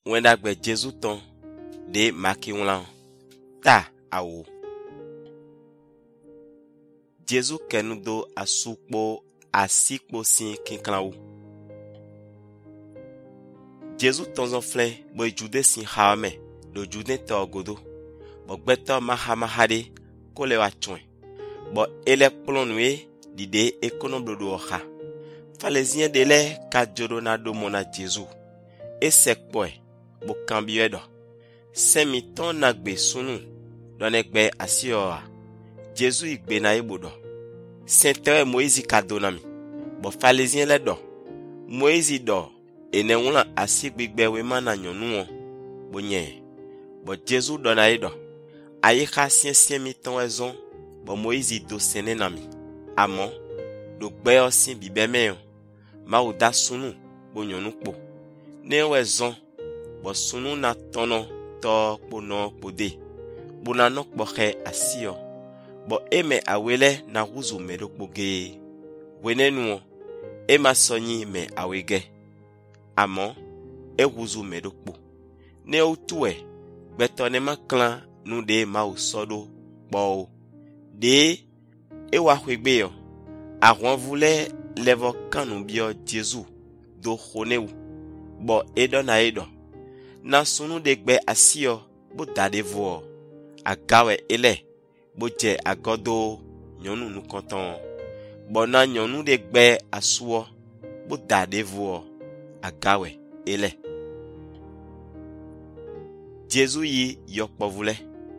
Wenda gbe Jésus ton de maki wlan ta awo. Jésus kenu do asukpo asikpo sin kinklan ou. Jésus ton flen bo jude sin hame do jude to godo. Bo gbeto mahade kole wa chwen. Bo ele plonwe dide ekonom do ha. Falezien dele ka jodo na do mona Jésus. E sekpoe bo kambie do. Semi ton nagbe sunu don ekbe asioa. Jésus igbe na ibodo. Saint Moïse kadonami. Bo falezien le do. Moïse do ene wula asigbe we mana nyonu bo nye. Bo Jésus do na ido. Aye ka sien mi ton ezon bo Moïse do sene nami. Amon do gbe osin bibeme ma o da sunu bo nyonu po. Ne wezon bo sunu na tono to po no po de. Bo na nok bo he asio. Bo eme awele na ruzu medokpo ge. Wenenu ema sonyi me awege. Amon e ruzu medokpo. Ne outue betone ma clan nu de ma usodo bo. De e wa kwegbe yo. Arwan vule levo kanu bio Jésus do khoneu. Bo edo na edo. Na sunu de gbe asio bo dade vo. Agawe ele bo je agodo nyonu nu konton. Bo na nyonu de gbe asuo bo dade vo. Agawe ele. Jésus yi yokpo vule.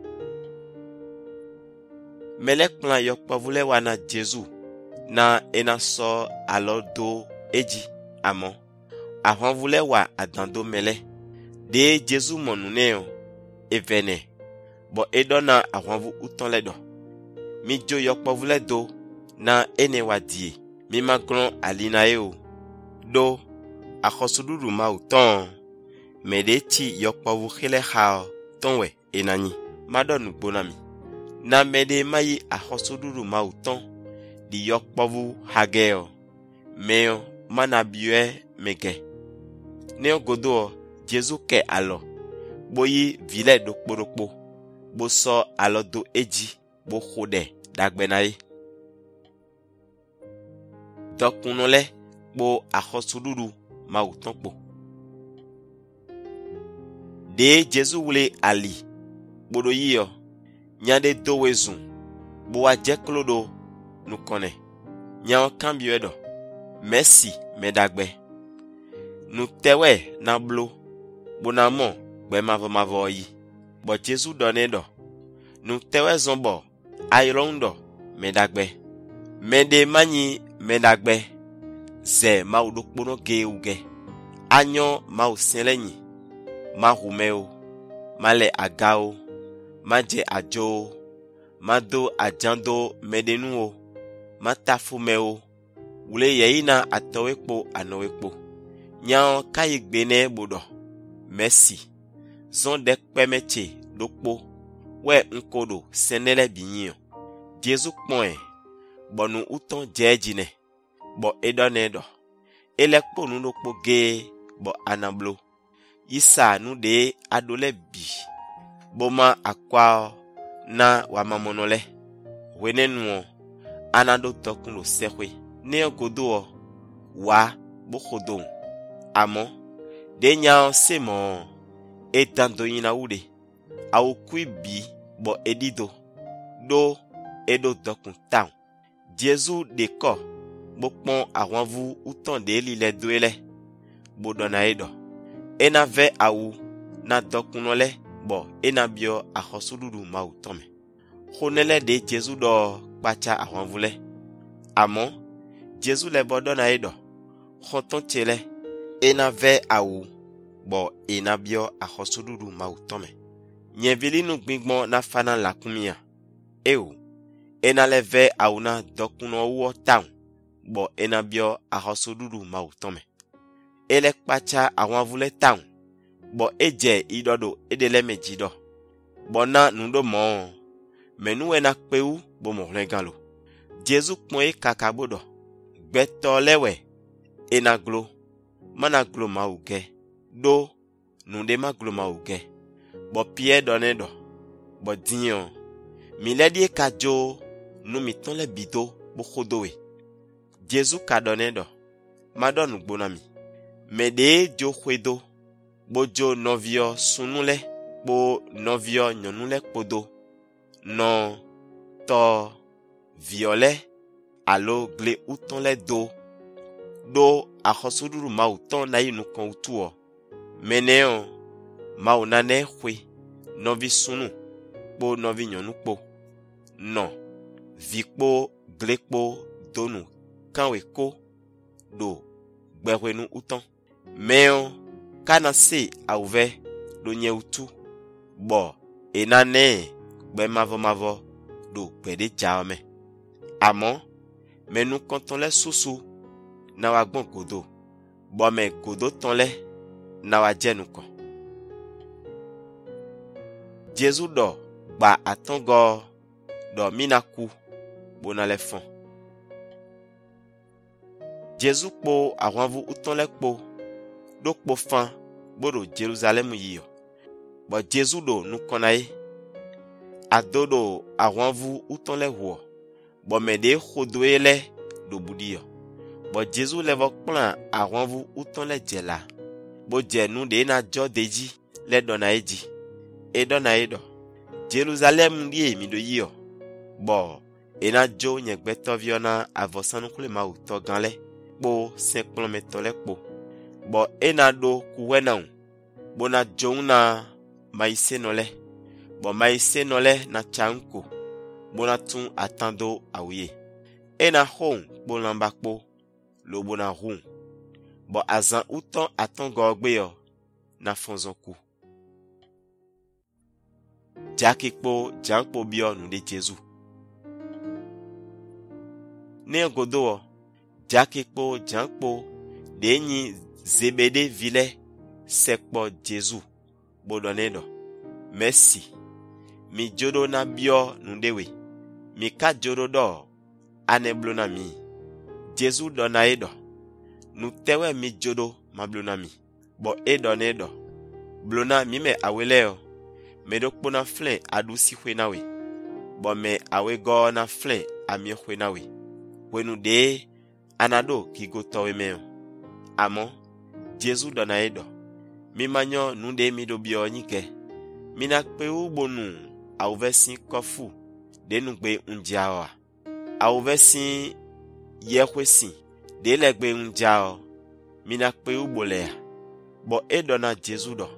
Melek plan yokpo vule wana Jésus na ena so alodo eji amon. Ahon vule wa adando mele. De Jésus monuneo evene. Bo edona ahon vu uton ledo. Mi jo yokpo vule do na ene wadie. Mi magron alina eo. Do akosuduru ma uton. Mede ti yokpo vu khile hao tonwe enani. Madonu bonami. Na mede mayi akosuduru ma uton. Di yokpo vu hageo. Meo manabue mege. Neo godo Jésus ke alo. Boyi vile dokporokpo. Bo so alo do eji. Bo khode dagbenaye. Dokunole bo akosuduru ma utonpo. De Jésus wule ali. Bodo yiyo. Nyande do wezun. Bo wa jeklodo nukone. Nyan kambio edo. Merci medagbe. Nu tewe na blo. Bonamon gbe mavo yi. Bo Jésus donne do. Nu tewe zombo. Ayrondo medagbe. Mede mani medagbe. Ze ma udokpono ge uge. Anyo ma usenlenyi. Ma humeo. Ma le agao. Ma je ajo. Ma do ajando medenuo. Ma tafumeo. Wule yeina atowekpo anowekpo. Nyan kayigbene bodo. Merci. Zon dek pemeche dokpo. We nkodo senele binyo. Jésus kpoe. Bonu uton jejine. Bo edonedo. Elekpo nu dokpo ge. Bo anablo. Yisa nu de adole bi. Boma akwa na wamamonole. Wenenu anado tokuno sekwe. Ne godo wa bokodon. Amon de nyan semo etando yina ude. Awu kui bi bo edido. Do edo dokun town. Jésus de ko bokpon awan vu uton de li le doele. Bo dona edo. Ena ve awu na dokunole bo ena bio akosuduru ma utome. Khonele de Jésus do pacha awan vule. Amon Jésus le bodona edo. Khonton chele ena ve awu bo ena bio akosuduru ma utome. Nyevili nu gbingbon na fana lakumia. Ewu ena le ve awu na dokuno uwo town bo ena bio akosuduru ma utome. Ele pacha awan vule town bo eje idodo edele mejido. Bona nundo mo. Menu ena kpeu bo mohlegalo. Jésus kmoe kakabodo. Beto lewe ena glo. Mana glo ma uge. Do nous de ma gloma ouge. Bo Pierre donne do. Bo dion. Mi le die kajo nous mitons le bido bo khodowe. Jésus ka donne do. Ma donne bonami. Me de jo khwedo. Bo jo novio sunule. Bo novio nyonule podo. Non to violet. Alo gle uton le do. Do a khosuduru ma uton na yinu kon utuo. Meneo ma unane khwe. Novi sunu. Po novi nyonu po. Non. Vikpo glekpo donu. Kanwe ko do gberwenu uton. Meo kana se a ouve do nye utu. Bo enane gbe mavo do gbede jaome. Amon mais nous comptons les sous na wa gbon godo. Bo me godo ton le na wa je nous kon. Jésus do ba atongo do minaku bona le fond. Jésus po awanvu uton le po do po fan bodo Jérusalem yiyo. Bo Jésus do nous konaye adodo awanvu uton le wo. Bo me de khodoele do budio. Bo Jésus levo plan awanvu uton le jela. Bo je nou de na jo deji le dona eji. E dona edo. Jerusalem die mi do yiyo. Bo ena jo nyegbeto viona avosanu kule ma uto ganle. Bo 5 km le po. Bo ena do kuwena un. Bo na jo na maise nole. Bo maise nole na chanko. Bona tun atando aouye. Ena hon bolamba po lo bona roun. Bo azan uton atongo ogbeyo na fonzonku. Jakikpo jankpo bio nu de Jésus. Ne godo jakikpo jankpo de nyi Zebede vile sekpo Jésus. Bodonedo. Merci. Mi jodo na bio nu dewe. Mi ka jodo do ane blona mi. Jésus dona edo. Nu tewe mi jodo ma blona mi. Bo edo nedo. Blona mi me aweleo. Me do kpona flen adusi kwe nawe. Bo me awe go na flen amye kwe nawe. Wenu de anado ki go towe meo. Amon, Jésus dona edo. Mi manyo nu de mi do bio nyike. Mi nakpe u bonu a ouvesin kofu. De nou gbe unjao. A ouvesin yekwesin. De le gbe unjao. Mina kpe u bolea. Bo edo na Jésus do.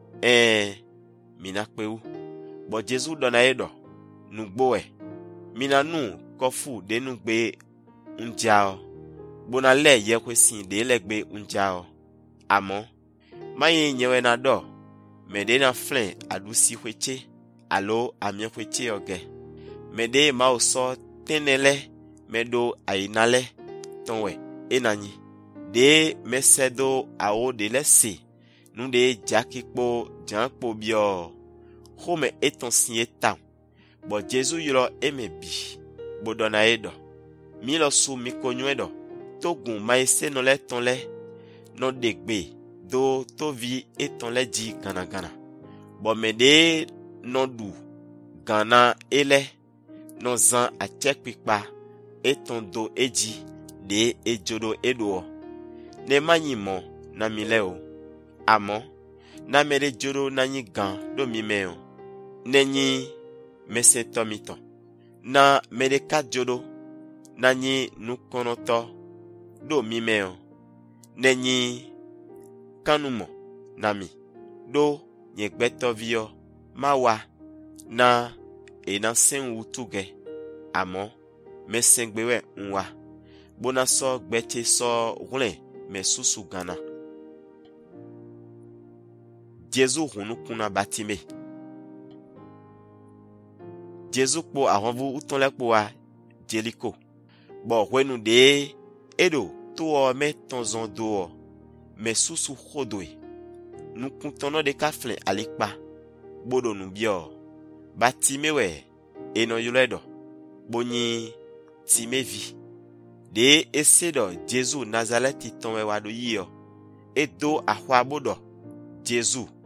Mina kpe u. Bo Jésus do na edo. Nou gboe. Mina nou kofu de nou gbe unjao. Bona le yekwesin de le gbe unjao. Amon. Maye nyewe na do. Mede na flen adusi kweche. Alo amye kweche oge. Mede ma oso tenele medo ainale tonwe enanyi de mesedo ao de lese nu de jakikpo jankpo bio home eton sinye tam bo Jésus yoro emebi bodona edo mi lo su mi konyo edo togun maese no le tonle no degbe do to vi eton le ji gana bo mede no du gana ele non zan a chek pikpa eton do eji de ejodo edo. Ne manyi na mileo. Amon, na mere jodo na nyi gan do mimeo. Ne nyi mese tomito. Na mere kat jodo na nyi nukonoto do mimeo. Ne nyi kanumo nami do nyekbeto vio mawa na ena sen utuge. Amon, me sengbewe nwa. Bona so gbete so rule me susu gana. Jésus hunu kuna batime. Jésus po awanvu uton le po a Jericho. Bo wenu de edo to me tonzon do me susu khodoe. Nu kuntono de kaflen alikpa. Bodo nu bio. Batime we eno yuledo. Boni time vi. De esedo Jésus Nazareti tonwe wado yiyo. Edo ahwa bodo Jésus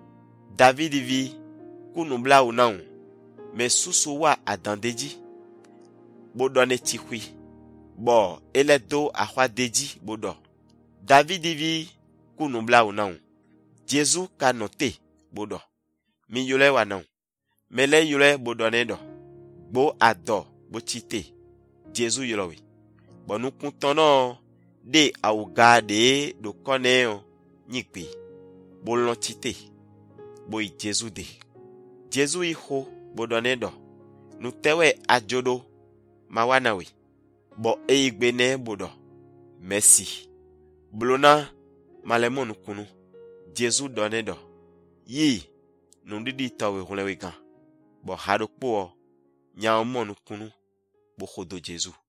David vi kunubla unaun me susu wa adandeji bodo ne tikwi bo ele do ahwa deji bodo. David vi kunubla unaun Jesu ka note bodo mi yule wanaun mele yule bodo ne do bo ado bo chite Jesu yolowe bo nu kuntono de awugade do koneo nyikpe bo lon chite bo i Jesu de Jesu iho bodo ne do nu tewe ajodo mawanawe bo igbe ne bodo merci blona malemon kunu Jesu done do yi nundidi tawe hulewe kan bo hado po nya omon kunu bo khodo Jesu